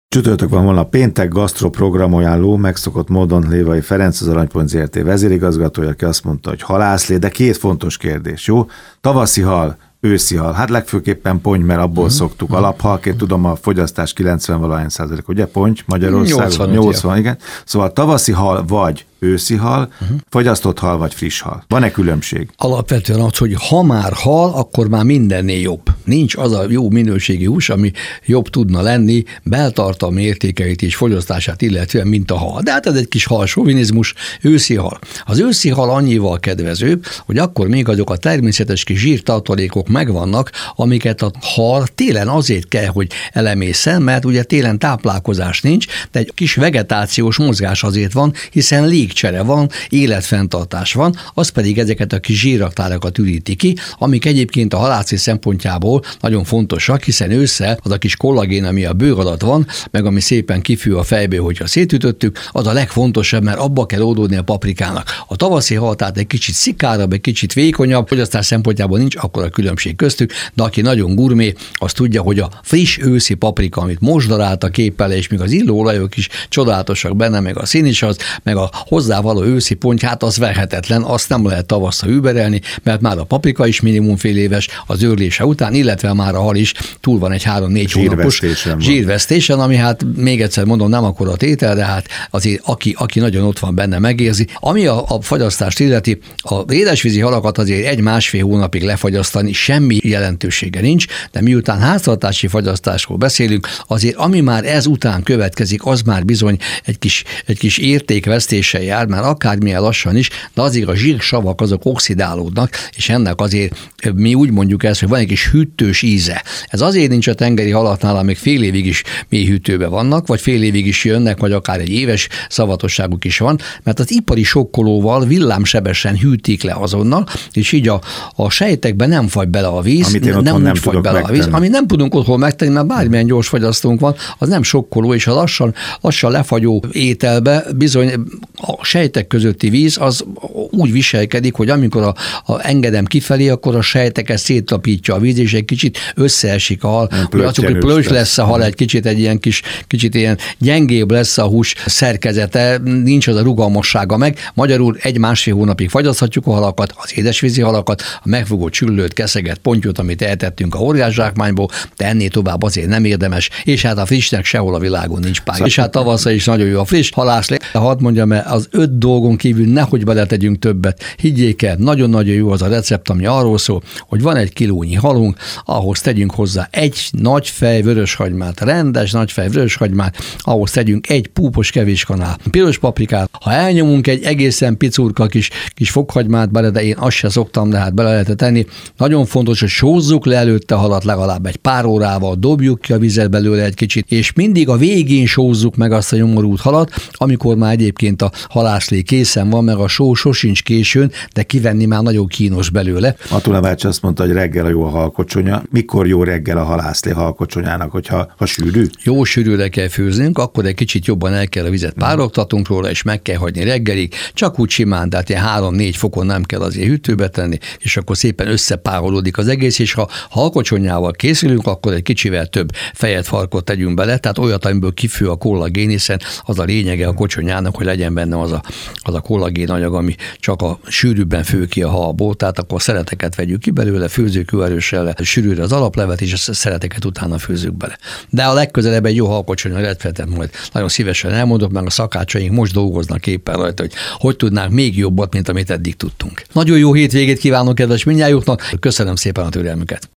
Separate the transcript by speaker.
Speaker 1: Csütörtök van, holnap péntek, gasztroprogramajánló, megszokott módon Lévai Ferenc, az Aranypont Zrt. vezérigazgatója, aki azt mondta, hogy halászlé, de két fontos kérdés, jó? Tavaszi hal, őszi hal, hát legfőképpen ponty, mert abból szoktuk. Alaphalként tudom, a fogyasztás 90%, ugye ponty Magyarországon? 80, igen. Szóval tavaszi hal vagy őszi hal, fagyasztott hal vagy friss hal. Van-e különbség?
Speaker 2: Alapvetően az, hogy ha már hal, akkor már mindennél jobb. Nincs az a jó minőségi hús, ami jobb tudna lenni beltartalmi értékeit és fogyasztását illetően, mint a hal. De hát ez egy kis halsóvinizmus, őszi hal. Az őszi hal annyival kedvezőbb, hogy akkor még azok a természetes kis zsírtartalékok megvannak, amiket a hal télen azért kell, hogy elemészen, mert ugye télen táplálkozás nincs, de egy kis vegetációs mozgás azért van, hiszen légcsere van, életfenntartás van, az pedig ezeket a kis zsírraktárakat üríti ki, amik egyébként a halászat szempontjából nagyon fontosak, hiszen ősszel az a kis kollagén, ami a bőr alatt van, meg ami szépen kifű a fejből, hogyha szétütöttük, az a legfontosabb, mert abba kell oldódni a paprikának. A tavaszi hal tehát egy kicsit szikárabb, egy kicsit vékonyabb, fogyasztás szempontjából nincs akkora különbség köztük, de aki nagyon gurmé, az tudja, hogy a friss őszi paprika, amit most darált a képpel, és még az illóolajok is csodálatosak benne, meg a szín is az, meg a hozzávaló őszi ponty, hát az verhetetlen, azt nem lehet tavasszal überelni, mert már a paprika is minimum fél éves az őrlése után, illetve már a hal is túl van egy 3-4 hónapos zsírvesztésen, ami hát még egyszer mondom, nem akkora tétel, de hát azért aki nagyon ott van benne, megérzi. Ami a fagyasztást illeti, a édesvízi halakat azért 1-1,5 hónapig lefagyasztani semmi jelentősége nincs, de miután háztartási fagyasztásról beszélünk, azért ami már ez után következik, az már bizony egy kis értékvesztéssel jár, már akármilyen lassan is, de azért a zsírsavak azok oxidálódnak, és ennek azért mi úgy mondjuk ezt, hogy van egy kis hűtős íze. Ez azért nincs a tengeri halaknál, amik fél évig is mély hűtőben vannak, vagy fél évig is jönnek, vagy akár egy éves szavatosságuk is van, mert az ipari sokkolóval villámsebesen hűtik le azonnal, és így a sejtekben nem fagy bele a víz, nem úgy fagy bele a víz, amit nem tudunk otthon megtenni, mert bármilyen gyors fagyasztónk van, az nem sokkoló, és a lassan lefagyó ételbe bizony a sejtek közötti víz az úgy viselkedik, hogy amikor engedem kifelé, akkor a sejteket szétlapítja a víz, és egy kicsit összeesik a hal. Hogy plöcs lesz a hal, egy kicsit ilyen gyengébb lesz a hús szerkezete, nincs az a rugalmassága meg. Magyarul 1-1,5 hónapig fagyaszthatjuk a halakat, az édesvízi halakat, a megfogó csüllőt, keszeget, pontyot, amit eltettünk a horgászsákmányból, de ennél tovább azért nem érdemes, és hát a frissnek sehol a világon nincs pálya. És hát tavasszal is nagyon jó a friss halászlé. Hadd mondjam, mert az 5 dolgon kívül nehogy beletegyünk többet. Higgyék el, nagyon-nagyon jó az a recept, ami arról szól, hogy van 1 kilónyi halunk, ahhoz tegyünk hozzá 1 nagy fej vöröshagymát, rendes nagy fej vöröshagymát, ahhoz tegyünk 1 púpos kevéskanál piros paprikát. Ha elnyomunk egy egészen picurka kis fokhagymát bele, de én azt se szoktam, de hát bele lehet tenni. Nagyon fontos, hogy sózzuk le előtte a halat legalább egy pár órával, dobjuk ki a vizet belőle egy kicsit, és mindig a végén sózzuk meg azt a nyomorult halat, amikor már egyébként a halászlé készen van, meg a só sosincs későn, de kivenni már nagyon kínos belőle.
Speaker 1: Attila bácsi azt mondta, hogy reggel a jó a halkocsonya. Mikor jó reggel a halászlé halkocsonyának, hogyha sűrű?
Speaker 2: Jó sűrűre kell főznünk, akkor egy kicsit jobban el kell a vizet pároltatunk róla, és meg kell hagyni reggelig, csak úgy simán, tehát ilyen 3-4 fokon nem kell azért hűtőbe tenni, és akkor szépen összepárolódik az egész, és ha halkocsonyával készülünk, akkor egy kicsivel több fejet farkot tegyünk bele, tehát olyat, amiből kifő a kollagén, hiszen az a lényege a kocsonyának, hogy legyen benne az a kollagén anyag, ami csak a sűrűbben fő ki a halból, tehát akkor szereteket vegyük ki belőle, főzzük erőssel sűrűre az alaplevet, és a szereteket utána főzzük bele. De a legközelebb egy jó halkocsonya receptet majd nagyon szívesen elmondok, mert a szakácsaink most dolgoznak éppen rajta, hogy tudnánk még jobbat, mint amit eddig tudtunk. Nagyon jó hétvégét kívánok kedves mindnyájuknak, köszönöm szépen a türelmüket.